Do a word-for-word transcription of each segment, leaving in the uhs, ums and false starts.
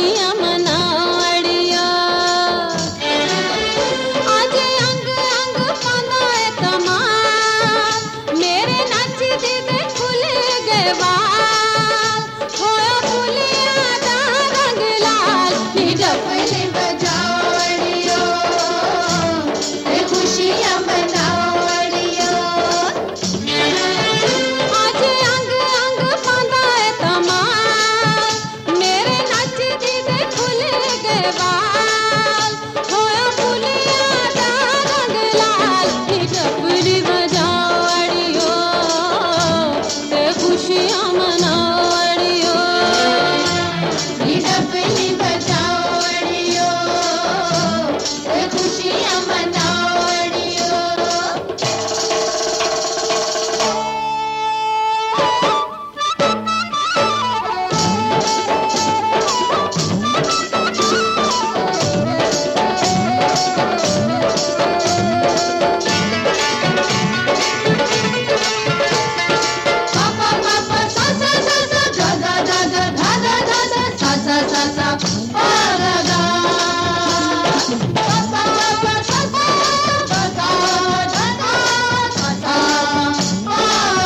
खुशियां मनावड़ियो। आज अंग अंग पाना है तमाम, मेरे नचदी दे खुल गए बाल। होया फुलिया दा रंग लाल, नी डफली बजावड़ियो ते खुशियां मनावड़ियो। आज अंग अंग पाना है तमाम, मेरे नचदी दे खुल गए बाल। होया फुलिया दा रंग लाल, नी डफली बजावड़ियो ते खुशियां मनावड़ियो। नी डफली बजावड़ियो ते खुशियां मनावड़ियो। पापा पापा सा सा सा सा, धा धा धा धा, धा धा धा धा, सा सा सा सा, पा गा गा। पापा पापा सा सा, धा धा धा धा, सा सा, पा।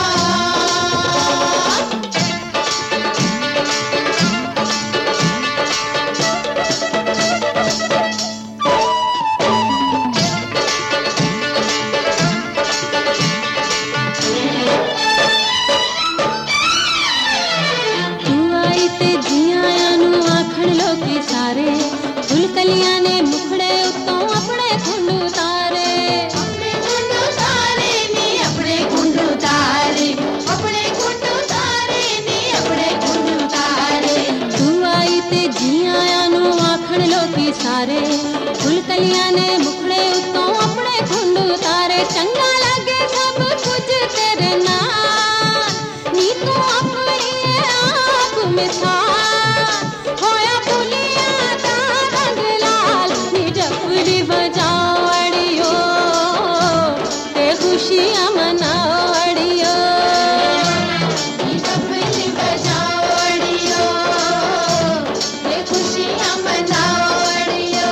तू आई ते जियां नू आखण लोकी सारे, फुलकलियां ने मुखड़े उत्तों अपने खुंड उतारे। अपने खुंड उतारे नी अपने खुंड उतारे, अपने खुंड उतारे नी अपने खुंड उतारे। तू आई ते जियां नू आखण लोकी सारे, फुलकलियां ने मुखड़े उत्तों अपने खुंड उतारे। चंगा लगे सब कुछ तेरे नाल, नी तू अपनी आप मिसाल। होया फुलिया दा रंग लाल, नी डफली बजावड़ियो ते खुशियां मनावड़ियो। नी डफली बजावड़ियो ते खुशियां मनावड़ियो।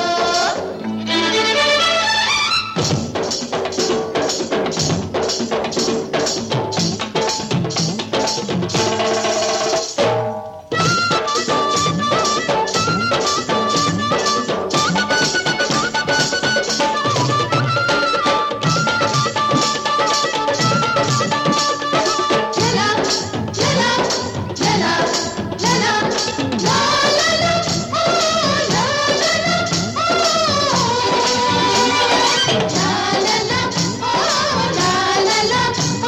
लला लला लला लला, ला ला ला, ओ ला ला ला, ओ ला ला ला, ओ ला ला ला, ओ।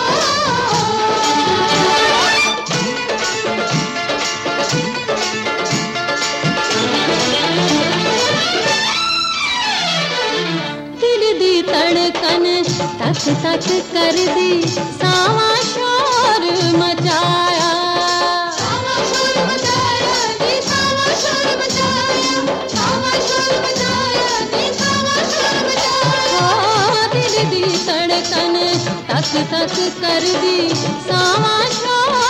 दिल दी धड़कन तक तक कर दी, सावा शोर मचाया। सावा शोर मचाया नी सावा शोर मचाया, सावा शोर मचाया नी सावा शोर मचाया। ओ दिल दी धड़कन तक तक कर दी, सावा शोर